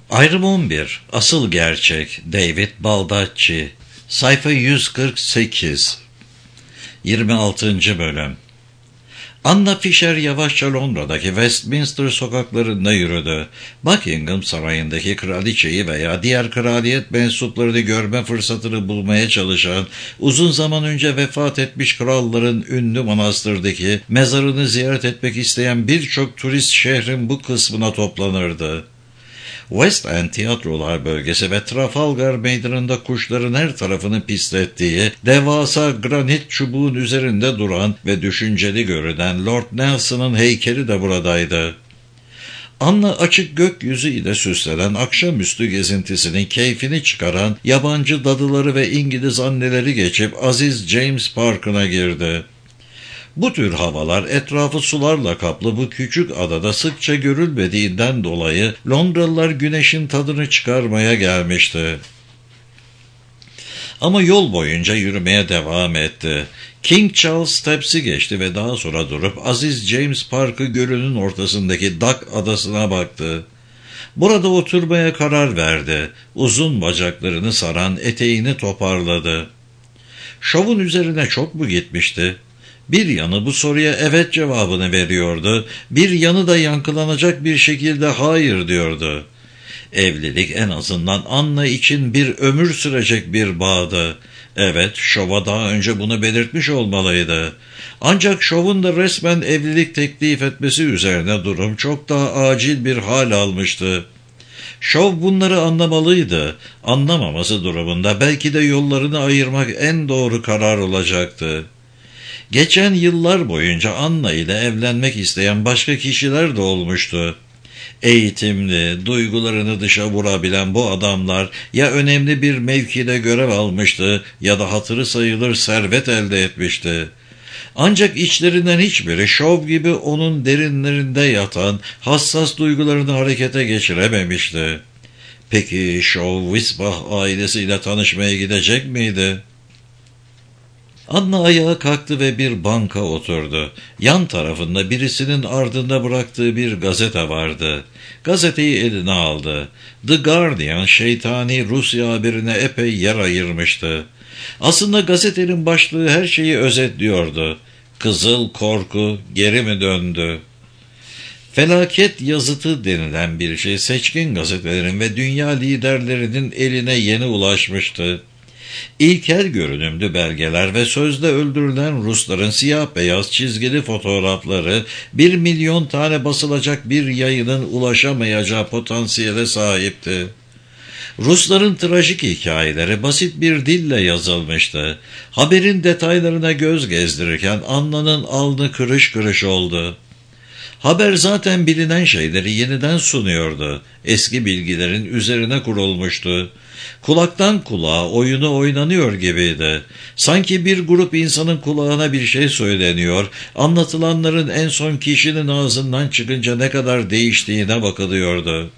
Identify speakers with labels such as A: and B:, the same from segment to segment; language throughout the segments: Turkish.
A: Ayrım 11. Asıl Gerçek. David Baldacci. Sayfa 148. 26. Bölüm. Anna Fisher yavaşça Londra'daki Westminster sokaklarında yürüdü. Buckingham Sarayı'ndaki kraliçeyi veya diğer kraliyet mensuplarını görme fırsatını bulmaya çalışan, uzun zaman önce vefat etmiş kralların ünlü manastırdaki mezarını ziyaret etmek isteyen birçok turist şehrin bu kısmına toplanırdı. West End tiyatrolar bölgesi ve Trafalgar Meydanı'nda kuşların her tarafını pislettiği, devasa granit çubuğun üzerinde duran ve düşünceli görünen Lord Nelson'ın heykeli de buradaydı. Anna açık gökyüzü ile süslenen akşamüstü gezintisinin keyfini çıkaran yabancı dadıları ve İngiliz anneleri geçip Aziz James Parkı'na girdi. Bu tür havalar etrafı sularla kaplı bu küçük adada sıkça görülmediğinden dolayı Londralılar güneşin tadını çıkarmaya gelmişti. Ama yol boyunca yürümeye devam etti. King Charles Steps'i geçti ve daha sonra durup Aziz James Parkı gölünün ortasındaki Duck adasına baktı. Burada oturmaya karar verdi. Uzun bacaklarını saran eteğini toparladı. Şovun üzerine çok mu gitmişti? Bir yanı bu soruya evet cevabını veriyordu, bir yanı da yankılanacak bir şekilde hayır diyordu. Evlilik en azından Anna için bir ömür sürecek bir bağdı. Evet, şova daha önce bunu belirtmiş olmalıydı. Ancak şovun da resmen evlilik teklif etmesi üzerine durum çok daha acil bir hal almıştı. Şov bunları anlamalıydı. Anlamaması durumunda belki de yollarını ayırmak en doğru karar olacaktı. Geçen yıllar boyunca Anna ile evlenmek isteyen başka kişiler de olmuştu. Eğitimli, duygularını dışa vurabilen bu adamlar ya önemli bir mevkide görev almıştı ya da hatırı sayılır servet elde etmişti. Ancak içlerinden hiçbiri şov gibi onun derinlerinde yatan hassas duygularını harekete geçirememişti. Peki şov Wisbach ailesiyle tanışmaya gidecek miydi? Anna ayağa kalktı ve bir banka oturdu. Yan tarafında birisinin ardında bıraktığı bir gazete vardı. Gazeteyi eline aldı. The Guardian şeytani Rusya haberine epey yer ayırmıştı. Aslında gazetenin başlığı her şeyi özetliyordu. Kızıl korku geri mi döndü? Felaket yazıtı denilen bir şey seçkin gazetelerin ve dünya liderlerinin eline yeni ulaşmıştı. İlkel görünümlü belgeler ve sözde öldürülen Rusların siyah beyaz çizgili fotoğrafları 1 milyon tane basılacak bir yayının ulaşamayacağı potansiyele sahipti. Rusların trajik hikayeleri basit bir dille yazılmıştı. Haberin detaylarına göz gezdirirken Anna'nın alnı kırış kırış oldu. Haber zaten bilinen şeyleri yeniden sunuyordu. Eski bilgilerin üzerine kurulmuştu. Kulaktan kulağa oyunu oynanıyor gibiydi. Sanki bir grup insanın kulağına bir şey söyleniyor, anlatılanların en son kişinin ağzından çıkınca ne kadar değiştiğine bakılıyordu.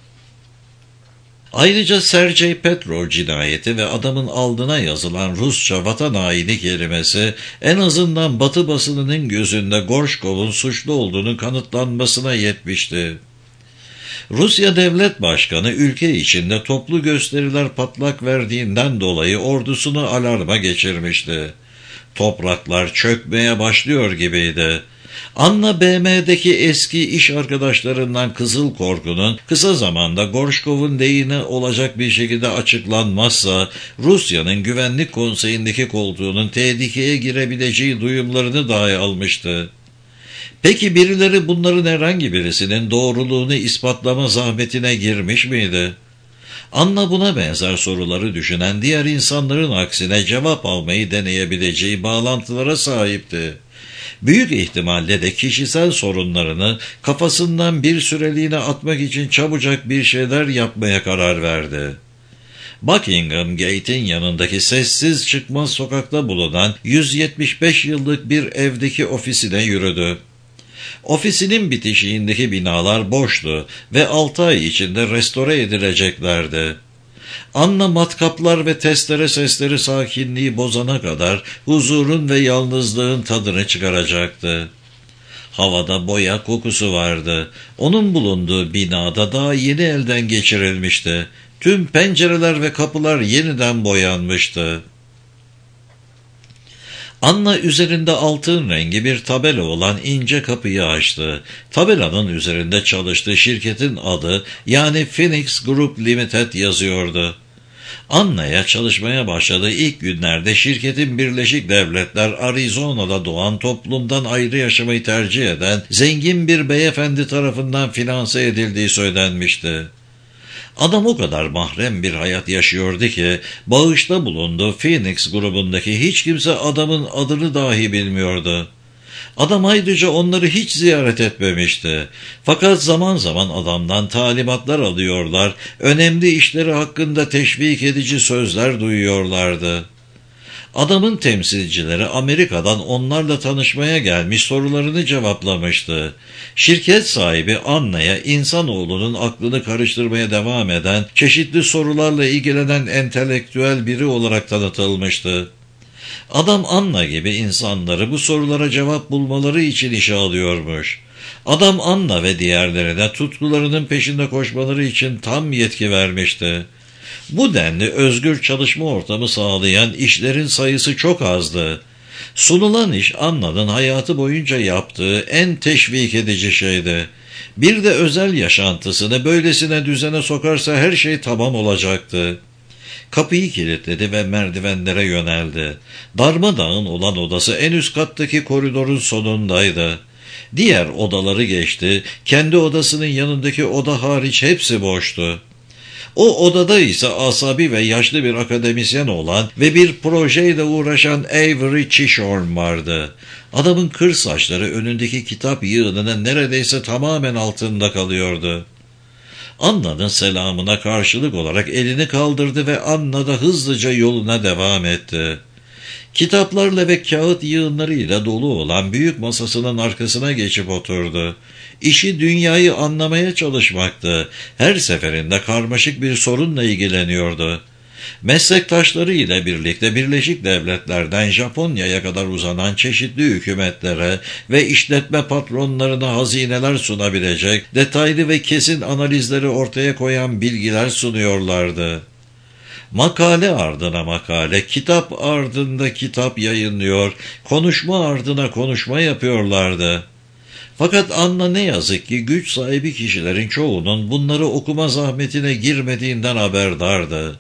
A: Ayrıca Sergey Petrov cinayeti ve adamın alnına yazılan Rusça vatan haini kelimesi en azından Batı basınının gözünde Gorshkov'un suçlu olduğunu kanıtlanmasına yetmişti. Rusya Devlet Başkanı ülke içinde toplu gösteriler patlak verdiğinden dolayı ordusunu alarma geçirmişti. Topraklar çökmeye başlıyor gibiydi. Anna BM'deki eski iş arkadaşlarından Kızıl Korku'nun kısa zamanda Gorshkov'un lehine olacak bir şekilde açıklanmazsa Rusya'nın Güvenlik Konseyi'ndeki koltuğunun tehlikeye girebileceği duyumlarını dahi almıştı. Peki birileri bunların herhangi birisinin doğruluğunu ispatlama zahmetine girmiş miydi? Anna buna benzer soruları düşünen diğer insanların aksine cevap almayı deneyebileceği bağlantılara sahipti. Büyük ihtimalle de kişisel sorunlarını kafasından bir süreliğine atmak için çabucak bir şeyler yapmaya karar verdi. Buckingham Gate'in yanındaki sessiz çıkmaz sokakta bulunan 175 yıllık bir evdeki ofisine yürüdü. Ofisinin bitişiğindeki binalar boştu ve 6 ay içinde restore edileceklerdi. Anna matkaplar ve testere sesleri sakinliği bozana kadar huzurun ve yalnızlığın tadını çıkaracaktı. Havada boya kokusu vardı. Onun bulunduğu binada daha yeni elden geçirilmişti. Tüm pencereler ve kapılar yeniden boyanmıştı. Anna üzerinde altın rengi bir tabela olan ince kapıyı açtı. Tabelanın üzerinde çalıştığı şirketin adı, yani Phoenix Group Limited yazıyordu. Anna'ya çalışmaya başladığı ilk günlerde şirketin Birleşik Devletler Arizona'da doğan, toplumdan ayrı yaşamayı tercih eden zengin bir beyefendi tarafından finanse edildiği söylenmişti. Adam o kadar mahrem bir hayat yaşıyordu ki bağışta bulunduğu Phoenix grubundaki hiç kimse adamın adını dahi bilmiyordu. Adam ayrıca onları hiç ziyaret etmemişti. Fakat zaman zaman adamdan talimatlar alıyorlar, önemli işleri hakkında teşvik edici sözler duyuyorlardı. Adamın temsilcileri Amerika'dan onlarla tanışmaya gelmiş, sorularını cevaplamıştı. Şirket sahibi Anna'ya insanoğlunun aklını karıştırmaya devam eden, çeşitli sorularla ilgilenen entelektüel biri olarak tanıtılmıştı. Adam Anna gibi insanları bu sorulara cevap bulmaları için işe alıyormuş. Adam Anna ve diğerlerine tutkularının peşinde koşmaları için tam yetki vermişti. Bu denli özgür çalışma ortamı sağlayan işlerin sayısı çok azdı. Sunulan iş Anna'nın hayatı boyunca yaptığı en teşvik edici şeydi. Bir de özel yaşantısını böylesine düzene sokarsa her şey tamam olacaktı. Kapıyı kilitledi ve merdivenlere yöneldi. Darmadağın olan odası en üst kattaki koridorun sonundaydı. Diğer odaları geçti, kendi odasının yanındaki oda hariç hepsi boştu. O odada ise asabi ve yaşlı bir akademisyen olan ve bir projeyle uğraşan Avery Chisholm vardı. Adamın kır saçları önündeki kitap yığınının neredeyse tamamen altında kalıyordu. Anna'nın selamına karşılık olarak elini kaldırdı ve Anna da hızlıca yoluna devam etti. Kitaplarla ve kağıt yığınlarıyla dolu olan büyük masasının arkasına geçip oturdu. İşi dünyayı anlamaya çalışmaktı. Her seferinde karmaşık bir sorunla ilgileniyordu. Meslektaşları ile birlikte Birleşik Devletler'den Japonya'ya kadar uzanan çeşitli hükümetlere ve işletme patronlarına hazineler sunabilecek, detaylı ve kesin analizleri ortaya koyan bilgiler sunuyorlardı. Makale ardına makale, kitap ardında kitap yayınlıyor, konuşma ardına konuşma yapıyorlardı. Fakat Anna ne yazık ki güç sahibi kişilerin çoğunun bunları okuma zahmetine girmediğinden haberdardı.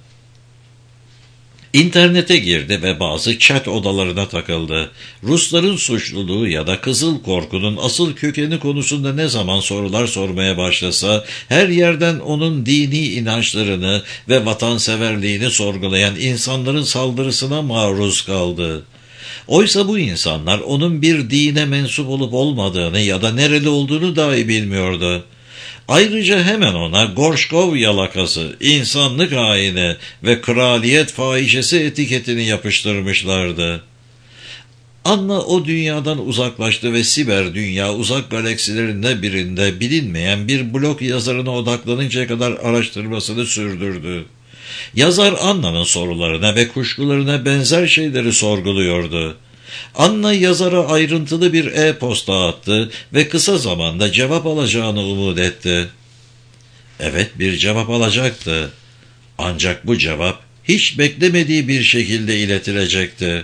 A: İnternete girdi ve bazı chat odalarına takıldı. Rusların suçluluğu ya da Kızıl Korku'nun asıl kökeni konusunda ne zaman sorular sormaya başlasa, her yerden onun dini inançlarını ve vatanseverliğini sorgulayan insanların saldırısına maruz kaldı. Oysa bu insanlar onun bir dine mensup olup olmadığını ya da nereli olduğunu dahi bilmiyordu. Ayrıca hemen ona Gorşkov yalakası, insanlık haini ve kraliyet fahişesi etiketini yapıştırmışlardı. Anna o dünyadan uzaklaştı ve siber dünya uzak galaksilerinde birinde bilinmeyen bir blog yazarına odaklanıncaya kadar araştırmasını sürdürdü. Yazar Anna'nın sorularına ve kuşkularına benzer şeyleri sorguluyordu. Anna yazara ayrıntılı bir e-posta attı ve kısa zamanda cevap alacağını umut etti. Evet, bir cevap alacaktı. Ancak bu cevap hiç beklemediği bir şekilde iletilecekti.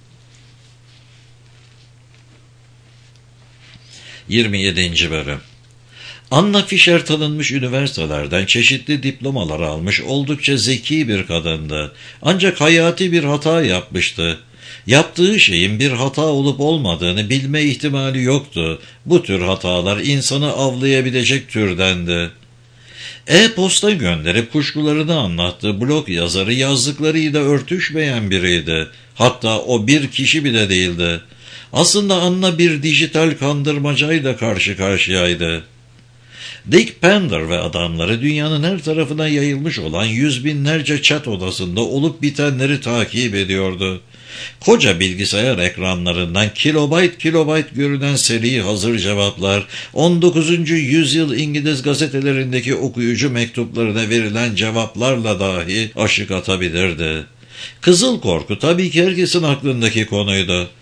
A: 27. Bölüm. Anna Fisher tanınmış üniversitelerden çeşitli diplomalar almış, oldukça zeki bir kadındı. Ancak hayati bir hata yapmıştı. Yaptığı şeyin bir hata olup olmadığını bilme ihtimali yoktu. Bu tür hatalar insanı avlayabilecek türdendi. E-posta gönderip kuşkularını anlattığı blog yazarı yazdıklarıyla örtüşmeyen biriydi. Hatta o bir kişi bile değildi. Aslında Anna bir dijital kandırmacayla karşı karşıyaydı. Dick Pender ve adamları dünyanın her tarafına yayılmış olan yüz binlerce chat odasında olup bitenleri takip ediyordu. Koca bilgisayar ekranlarından kilobayt görünen seri hazır cevaplar, 19. yüzyıl İngiliz gazetelerindeki okuyucu mektuplarına verilen cevaplarla dahi aşık atabilirdi. Kızıl Korku tabii ki herkesin aklındaki konuydu.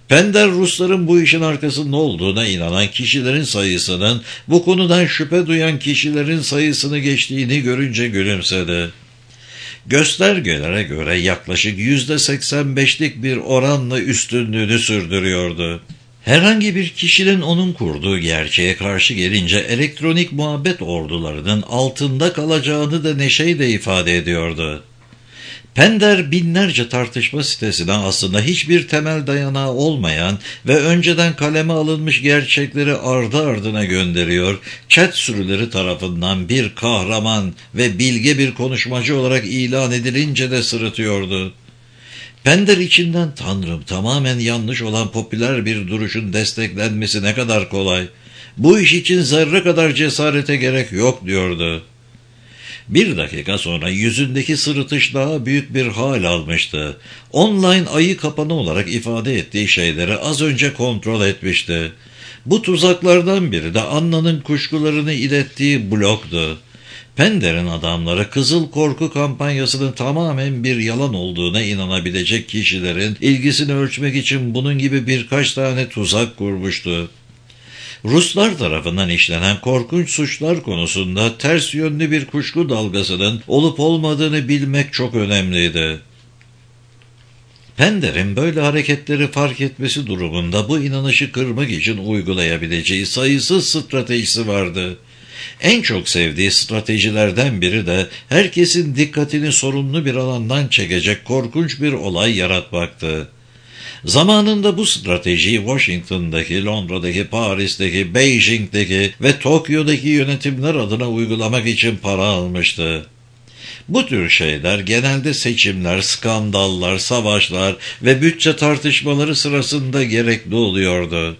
A: Pender, Rusların bu işin arkasında olduğuna inanan kişilerin sayısının bu konudan şüphe duyan kişilerin sayısını geçtiğini görünce gülümsedi. Göstergelere göre yaklaşık %85'lik bir oranla üstünlüğünü sürdürüyordu. Herhangi bir kişinin onun kurduğu gerçeğe karşı gelince elektronik muhabbet ordularının altında kalacağını da neşeyle ifade ediyordu. Pender binlerce tartışma sitesine aslında hiçbir temel dayanağı olmayan ve önceden kaleme alınmış gerçekleri ardı ardına gönderiyor, chat sürüleri tarafından bir kahraman ve bilge bir konuşmacı olarak ilan edilince de sırıtıyordu. Pender içinden "Tanrım, tamamen yanlış olan popüler bir duruşun desteklenmesi ne kadar kolay. Bu iş için zerre kadar cesarete gerek yok" diyordu. Bir dakika sonra yüzündeki sırıtış daha büyük bir hal almıştı. Online ayı kapanı olarak ifade ettiği şeyleri az önce kontrol etmişti. Bu tuzaklardan biri de Anna'nın kuşkularını ilettiği blogdu. Pender'in adamları Kızıl Korku kampanyasının tamamen bir yalan olduğuna inanabilecek kişilerin ilgisini ölçmek için bunun gibi birkaç tane tuzak kurmuştu. Ruslar tarafından işlenen korkunç suçlar konusunda ters yönlü bir kuşku dalgasının olup olmadığını bilmek çok önemliydi. Pender'in böyle hareketleri fark etmesi durumunda bu inanışı kırmak için uygulayabileceği sayısız stratejisi vardı. En çok sevdiği stratejilerden biri de herkesin dikkatini sorunlu bir alandan çekecek korkunç bir olay yaratmaktı. Zamanında bu stratejiyi Washington'daki, Londra'daki, Paris'teki, Beijing'deki ve Tokyo'daki yönetimler adına uygulamak için para almıştı. Bu tür şeyler genelde seçimler, skandallar, savaşlar ve bütçe tartışmaları sırasında gerekli oluyordu.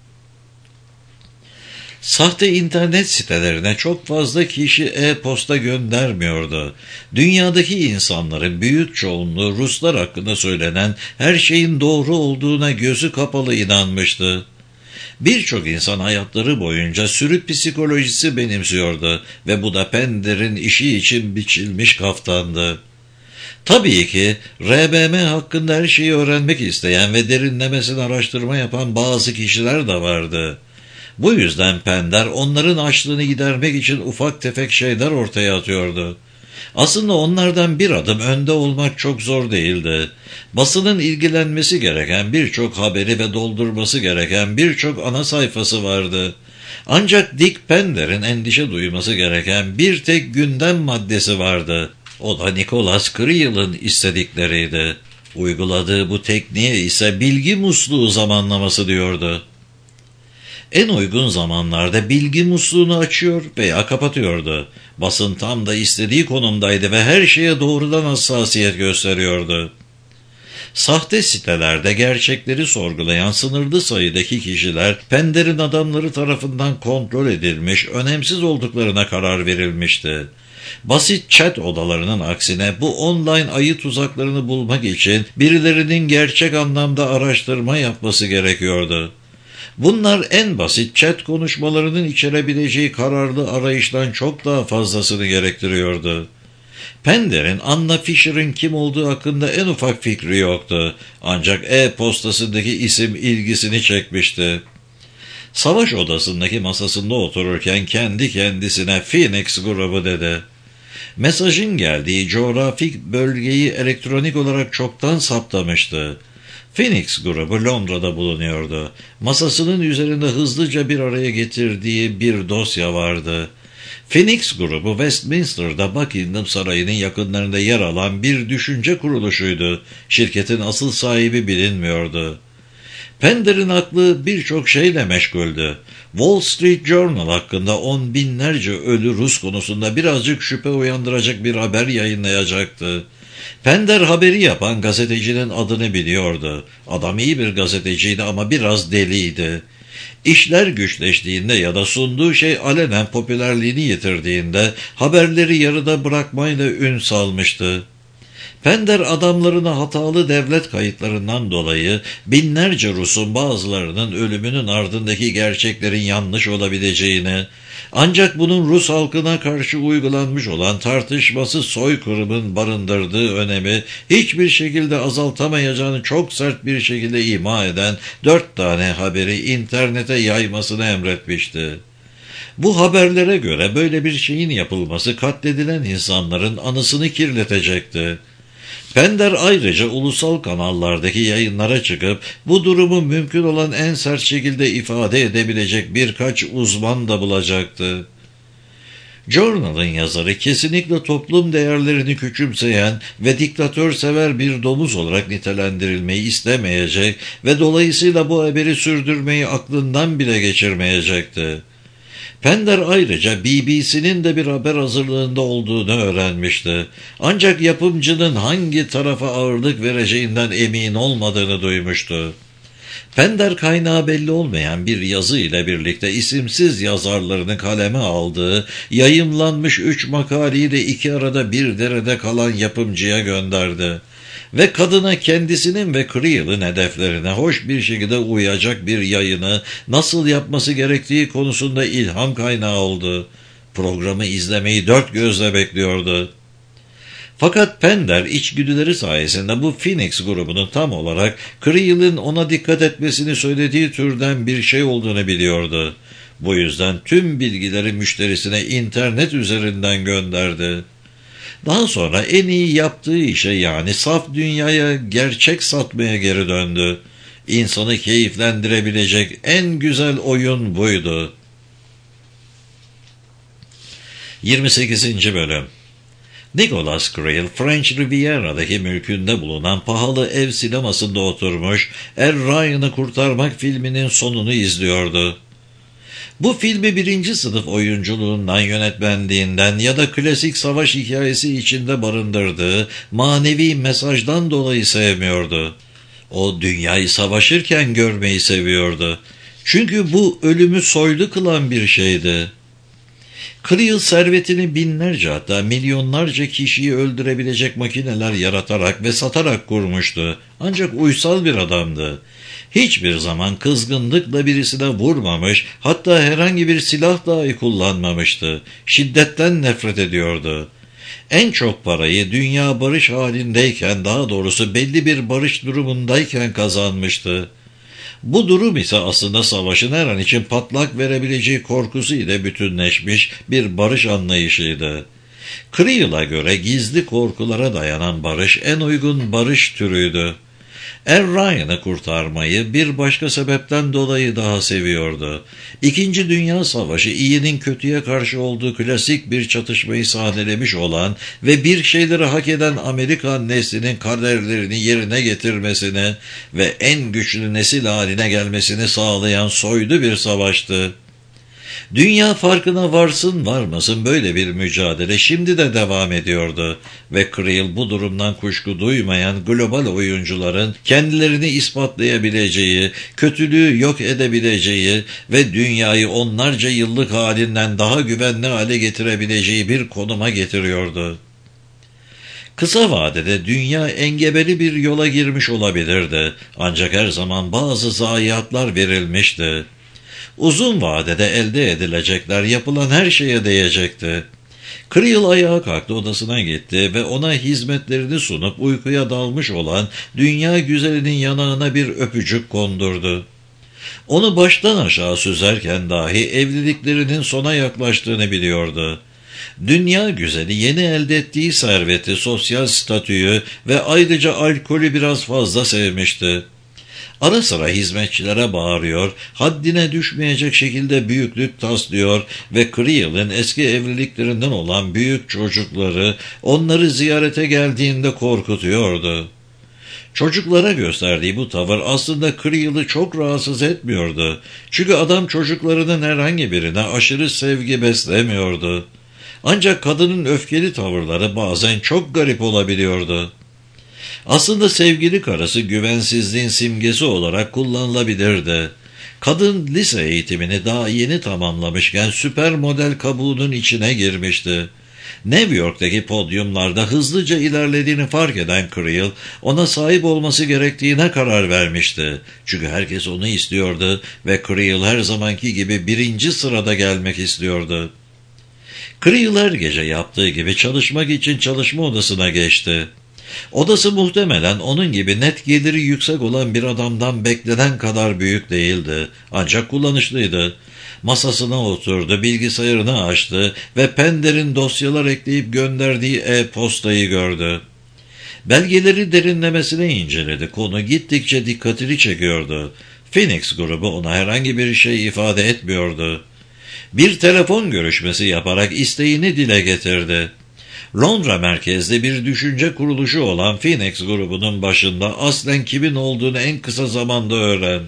A: Sahte internet sitelerine çok fazla kişi e-posta göndermiyordu. Dünyadaki insanların büyük çoğunluğu Ruslar hakkında söylenen her şeyin doğru olduğuna gözü kapalı inanmıştı. Birçok insan hayatları boyunca sürü psikolojisi benimsiyordu ve bu da Pender'in işi için biçilmiş kaftandı. Tabii ki RBM hakkında her şeyi öğrenmek isteyen ve derinlemesine araştırma yapan bazı kişiler de vardı. Bu yüzden Pender onların açlığını gidermek için ufak tefek şeyler ortaya atıyordu. Aslında onlardan bir adım önde olmak çok zor değildi. Basının ilgilenmesi gereken birçok haberi ve doldurması gereken birçok ana sayfası vardı. Ancak Dick Pender'in endişe duyması gereken bir tek gündem maddesi vardı. O da Nicholas Kriel'in istedikleriydi. Uyguladığı bu tekniğe ise bilgi musluğu zamanlaması diyordu. En uygun zamanlarda bilgi musluğunu açıyor veya kapatıyordu. Basın tam da istediği konumdaydı ve her şeye doğrudan hassasiyet gösteriyordu. Sahte sitelerde gerçekleri sorgulayan sınırlı sayıdaki kişiler Pender'in adamları tarafından kontrol edilmiş, önemsiz olduklarına karar verilmişti. Basit chat odalarının aksine bu online ayı tuzaklarını bulmak için birilerinin gerçek anlamda araştırma yapması gerekiyordu. Bunlar en basit chat konuşmalarının içerebileceği kararlı arayıştan çok daha fazlasını gerektiriyordu. Pender'in Anna Fisher'ın kim olduğu hakkında en ufak fikri yoktu. Ancak e-postasındaki isim ilgisini çekmişti. Savaş odasındaki masasında otururken kendi kendisine Phoenix grubu dedi. Mesajın geldiği coğrafik bölgeyi elektronik olarak çoktan saptamıştı. Phoenix grubu Londra'da bulunuyordu. Masasının üzerinde hızlıca bir araya getirdiği bir dosya vardı. Phoenix grubu Westminster'da Buckingham Sarayı'nın yakınlarında yer alan bir düşünce kuruluşuydu. Şirketin asıl sahibi bilinmiyordu. Pender'in aklı birçok şeyle meşguldü. Wall Street Journal hakkında on binlerce ölü Rus konusunda birazcık şüphe uyandıracak bir haber yayınlayacaktı. Pender haberi yapan gazetecinin adını biliyordu. Adam iyi bir gazeteciydi ama biraz deliydi. İşler güçleştiğinde ya da sunduğu şey alenen popülerliğini yitirdiğinde haberleri yarıda bırakmayla ün salmıştı. Pender adamlarına hatalı devlet kayıtlarından dolayı binlerce Rus'un bazılarının ölümünün ardındaki gerçeklerin yanlış olabileceğini, Ancak bunun Rus halkına karşı uygulanmış olan tartışmasız soykırımın barındırdığı önemi hiçbir şekilde azaltamayacağını çok sert bir şekilde ima eden 4 tane haberi internete yaymasını emretmişti. Bu haberlere göre böyle bir şeyin yapılması katledilen insanların anısını kirletecekti. Pender ayrıca ulusal kanallardaki yayınlara çıkıp bu durumu mümkün olan en sert şekilde ifade edebilecek birkaç uzman da bulacaktı. Journal'ın yazarı kesinlikle toplum değerlerini küçümseyen ve diktatörsever bir domuz olarak nitelendirilmeyi istemeyecek ve dolayısıyla bu haberi sürdürmeyi aklından bile geçirmeyecekti. Pender ayrıca BBC'nin de bir haber hazırlığında olduğunu öğrenmişti. Ancak yapımcının hangi tarafa ağırlık vereceğinden emin olmadığını duymuştu. Pender kaynağı belli olmayan bir yazı ile birlikte isimsiz yazarlarını kaleme aldığı, yayımlanmış 3 makaleyi de 2 arada bir derede kalan yapımcıya gönderdi. Ve kadına kendisinin ve Creel'in hedeflerine hoş bir şekilde uyacak bir yayını nasıl yapması gerektiği konusunda ilham kaynağı oldu. Programı izlemeyi 4 gözle bekliyordu. Fakat Pender içgüdüleri sayesinde bu Phoenix grubunun tam olarak Creel'in ona dikkat etmesini söylediği türden bir şey olduğunu biliyordu. Bu yüzden tüm bilgileri müşterisine internet üzerinden gönderdi. Daha sonra en iyi yaptığı işe, yani saf dünyaya gerçek satmaya geri döndü. İnsanı keyiflendirebilecek en güzel oyun buydu. 28. Bölüm. Nicholas Creel, French Riviera'daki mülkünde bulunan pahalı ev sinemasında oturmuş, Ryan'ı Kurtarmak filminin sonunu izliyordu. Bu filmi 1. sınıf oyunculuğundan, yönetmenliğinden ya da klasik savaş hikayesi içinde barındırdığı manevi mesajdan dolayı sevmiyordu. O dünyayı savaşırken görmeyi seviyordu. Çünkü bu ölümü soylu kılan bir şeydi. Creel servetini binlerce, hatta milyonlarca kişiyi öldürebilecek makineler yaratarak ve satarak kurmuştu. Ancak uysal bir adamdı. Hiçbir zaman kızgınlıkla birisine vurmamış, hatta herhangi bir silah dahi kullanmamıştı. Şiddetten nefret ediyordu. En çok parayı dünya barış halindeyken, daha doğrusu belli bir barış durumundayken kazanmıştı. Bu durum ise aslında savaşın her an için patlak verebileceği korkusu ile bütünleşmiş bir barış anlayışıydı. Creel'a göre gizli korkulara dayanan barış en uygun barış türüydü. Ryan'ı kurtarmayı bir başka sebepten dolayı daha seviyordu. İkinci Dünya Savaşı iyinin kötüye karşı olduğu klasik bir çatışmayı sahnelemiş olan ve bir şeyleri hak eden Amerikan neslinin kaderlerini yerine getirmesini ve en güçlü nesil haline gelmesini sağlayan soylu bir savaştı. Dünya farkına varsın varmasın böyle bir mücadele şimdi de devam ediyordu ve Creel bu durumdan kuşku duymayan global oyuncuların kendilerini ispatlayabileceği, kötülüğü yok edebileceği ve dünyayı onlarca yıllık halinden daha güvenli hale getirebileceği bir konuma getiriyordu. Kısa vadede dünya engebeli bir yola girmiş olabilirdi, ancak her zaman bazı zayiatlar verilmişti. Uzun vadede elde edilecekler yapılan her şeye değecekti. Creel ayağa kalktı, odasına gitti ve ona hizmetlerini sunup uykuya dalmış olan dünya güzelinin yanağına bir öpücük kondurdu. Onu baştan aşağı süzerken dahi evliliklerinin sona yaklaştığını biliyordu. Dünya güzeli yeni elde ettiği serveti, sosyal statüyü ve ayrıca alkolü biraz fazla sevmişti. Ara sıra hizmetçilere bağırıyor, haddine düşmeyecek şekilde büyüklük taslıyor ve Creel'in eski evliliklerinden olan büyük çocukları onları ziyarete geldiğinde korkutuyordu. Çocuklara gösterdiği bu tavır aslında Creel'i çok rahatsız etmiyordu. Çünkü adam çocuklarının herhangi birine aşırı sevgi beslemiyordu. Ancak kadının öfkeli tavırları bazen çok garip olabiliyordu. Aslında sevgili karısı güvensizliğin simgesi olarak kullanılabilirdi. Kadın lise eğitimini daha yeni tamamlamışken süper model kabuğunun içine girmişti. New York'taki podyumlarda hızlıca ilerlediğini fark eden Creel, ona sahip olması gerektiğine karar vermişti. Çünkü herkes onu istiyordu ve Creel her zamanki gibi birinci sırada gelmek istiyordu. Creel her gece yaptığı gibi çalışmak için çalışma odasına geçti. Odası muhtemelen onun gibi net geliri yüksek olan bir adamdan beklenen kadar büyük değildi, ancak kullanışlıydı. Masasına oturdu, bilgisayarını açtı ve Pender'in dosyalar ekleyip gönderdiği e-postayı gördü. Belgeleri derinlemesine inceledi, konu gittikçe dikkatini çekiyordu. Phoenix grubu ona herhangi bir şey ifade etmiyordu. Bir telefon görüşmesi yaparak isteğini dile getirdi. Londra merkezli bir düşünce kuruluşu olan Phoenix grubunun başında aslen kimin olduğunu en kısa zamanda öğren.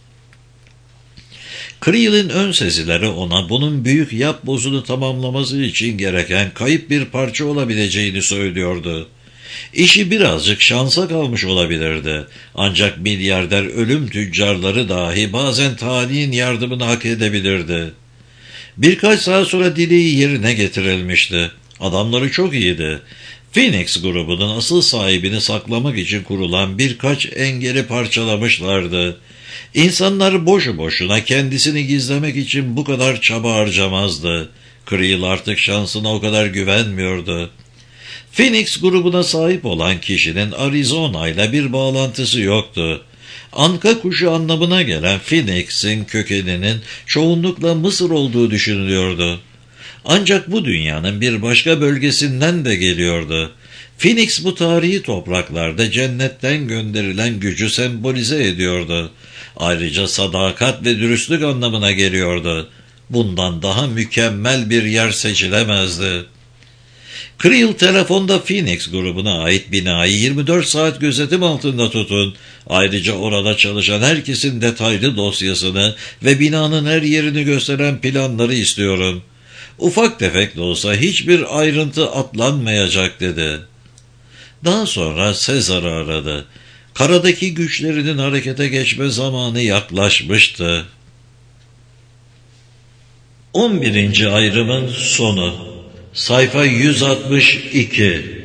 A: Creel'in ön sezileri ona bunun büyük yapbozunu tamamlaması için gereken kayıp bir parça olabileceğini söylüyordu. İşi birazcık şansa kalmış olabilirdi. Ancak milyarder ölüm tüccarları dahi bazen talihin yardımını hak edebilirdi. Birkaç saat sonra dileği yerine getirilmişti. Adamları çok iyiydi. Phoenix grubunun asıl sahibini saklamak için kurulan birkaç engeli parçalamışlardı. İnsanlar boşu boşuna kendisini gizlemek için bu kadar çaba harcamazdı. Creel artık şansına o kadar güvenmiyordu. Phoenix grubuna sahip olan kişinin Arizona ile bir bağlantısı yoktu. Anka kuşu anlamına gelen Phoenix'in kökeninin çoğunlukla Mısır olduğu düşünülüyordu. Ancak bu dünyanın bir başka bölgesinden de geliyordu. Phoenix bu tarihi topraklarda cennetten gönderilen gücü sembolize ediyordu. Ayrıca sadakat ve dürüstlük anlamına geliyordu. Bundan daha mükemmel bir yer seçilemezdi. Creel telefonda Phoenix grubuna ait binayı 24 saat gözetim altında tutun. Ayrıca orada çalışan herkesin detaylı dosyasını ve binanın her yerini gösteren planları istiyorum. Ufak tefek de olsa hiçbir ayrıntı atlanmayacak dedi. Daha sonra Sezar'ı aradı. Karadaki güçlerinin harekete geçme zamanı yaklaşmıştı. 11. ayrımın sonu. Sayfa 162.